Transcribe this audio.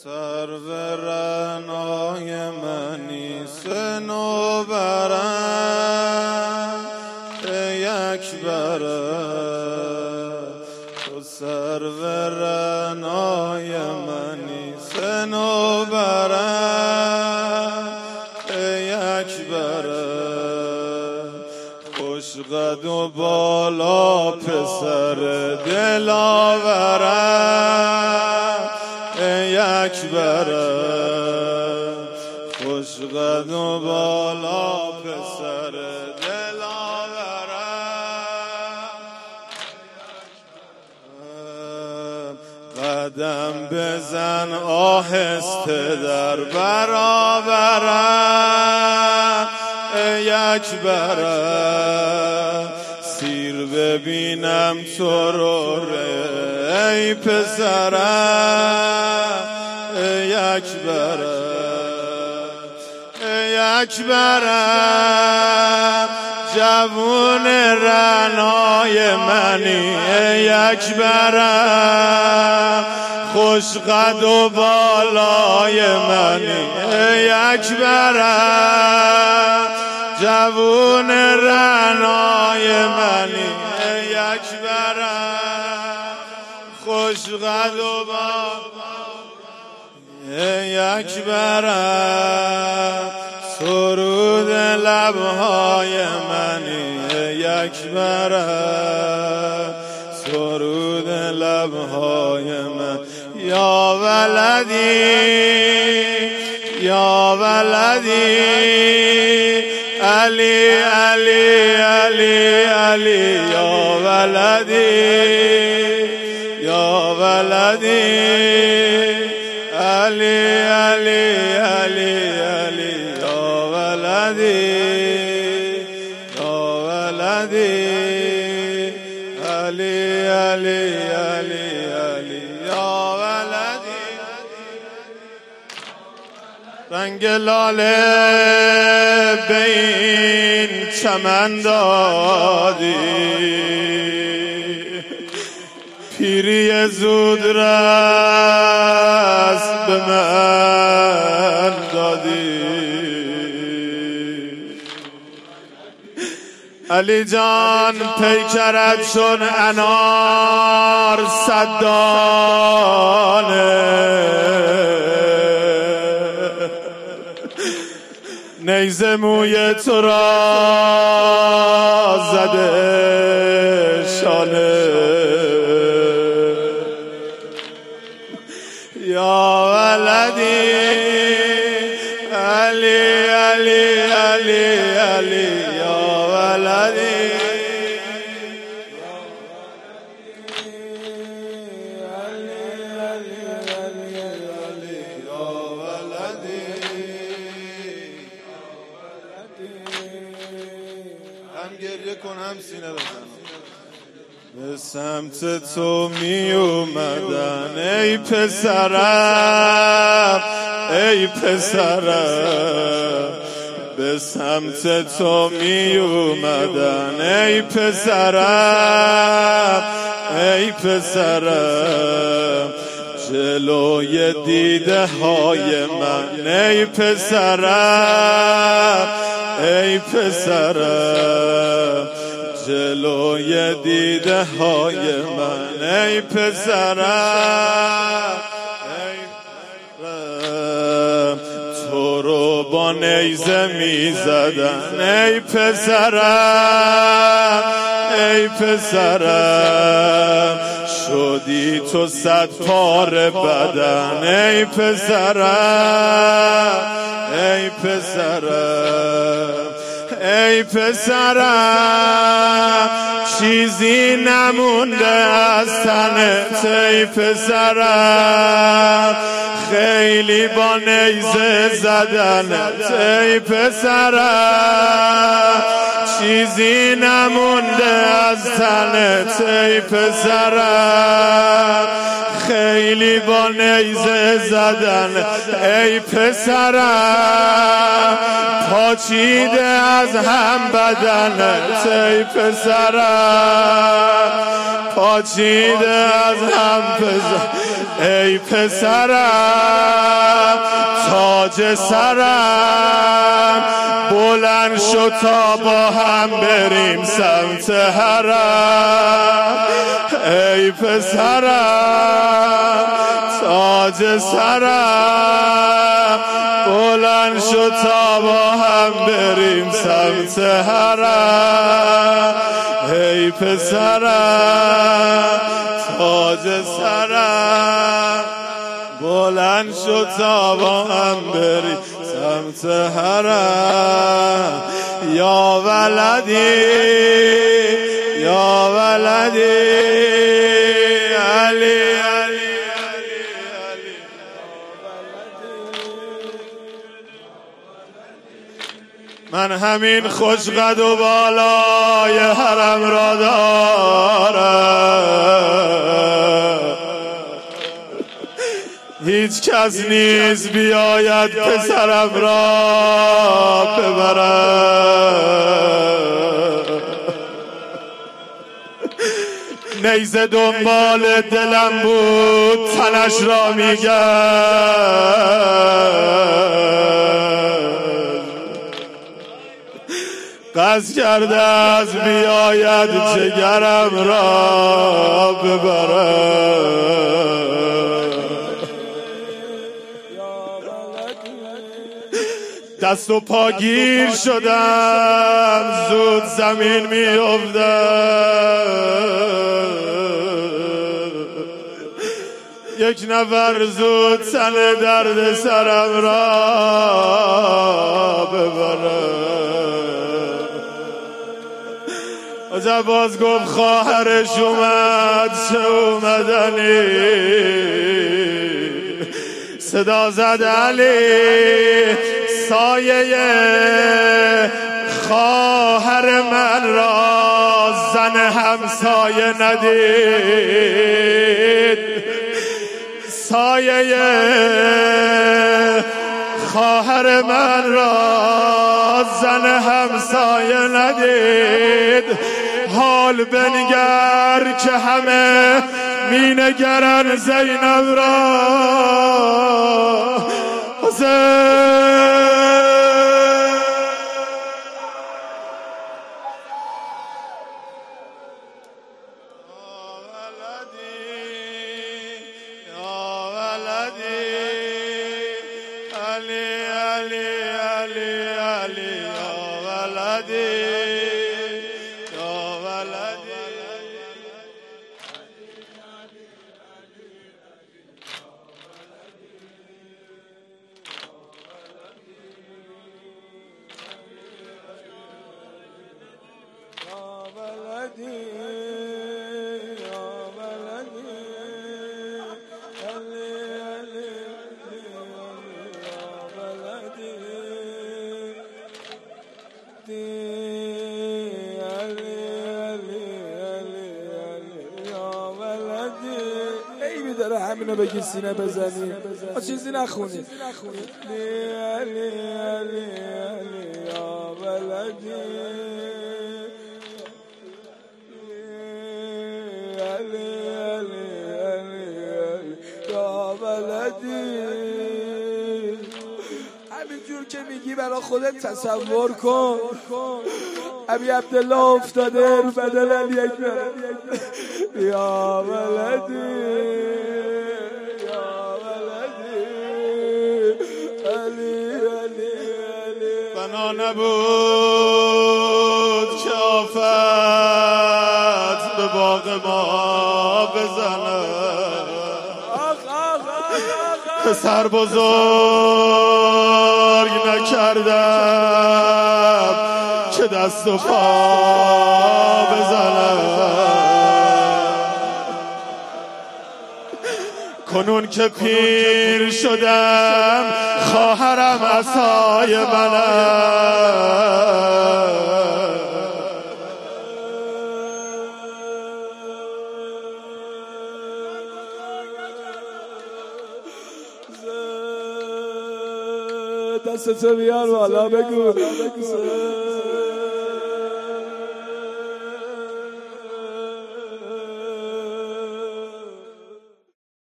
سرورنای منی سنوبرم یک بره تو سرورنای منی سنوبرم یک بره خوش قد و بالا پسر دلاورم یک بره خوش قد و بالا پسر دلاورم قدم بزن آهسته در برابرم یک بره سیر ببینم تو رو ای پسرم یک بره یک برم جوون رعنای منی یک برم خوش قد و بالای منی یک برم جوون رعنای منی یک برم خوش قد و بالای یک برم سرود لبهای منی یک برم سرود لبهای من یا ولدی یا ولدی علی علی علی علی یا ولدی یا ولدی علی علی علی علی یا ولدی یا ولدی علی علی علی علی یا ولدی رنگ لاله به این چمن دادی پیری زود رس به من دادی علی جان پیکرت چون انار صدانه نیزه موی تو را زده شانه یا ولدی علی علی علی علی یا ولدی هم گریه کن هم سینه بزن به سمت تو می اومدن ای پسرم ای پسرم به سمت تو می اومدن ای پسرم ای پسرم جلوی دیده های من ای پسرم ای پسرم جلوی دیده های من ای پسرم تو رو با نیزه می زدن ای پسرم ای پسرم شدی تو 100 پاره بدن ای پسرم ای پسرم ای پسرم چیزی نمونده از تنت ای پسرم خیلی با نیزه زدنت ای پسرم چیزی نمونده از تنت ای پسرم خیلی با نیزه زدن ای پسرم پاچیده از هم بدنت ای پسرم پاچیده از هم ای پسرم تاج سرم بلند شو تا با هم بریم سمت حرم ای پسرم تاج سرم بلند شو تا با هم بریم سمت حرم ای پسرم تاج سرم بلند شو تا با هم بریم سمت حرم یا ولدی یا ولدی علی علی علی من همین خوش قد و بالای حرم را دارم هیچ کس نیز بیاید پسرم را ببرد نیزه دنبال دلم بود تنش را میگرد قصد کرده از بیاید جگرم را ببرد دست و پاگیر شدم زود زمین میافتم یک نفر زود تن درد سرم را ببرد آجا باز گفت خواهرش اومد چه اومدنی صدا زد علی سایه خواهر من را زن همسایه ندید سایه خواهر من را زن همسایه ندید حال بنگر که همه می نگرن زینب را داره همینو بگی سینه بزنی چیزی نخونی علی علی علی یا ولدی علی علی علی یا ولدی همینجور که میگی برا خودت تصور کن ابی عبدالله افتاده رو بدن علی اکبر یا ولدی بنا نبود که آفت به باغ ما بزنه پسر بزرگ نکردم که دست و پا بزنم کنون که پیر شدم خواهرم عصای منم دستتو بیار بالا بگو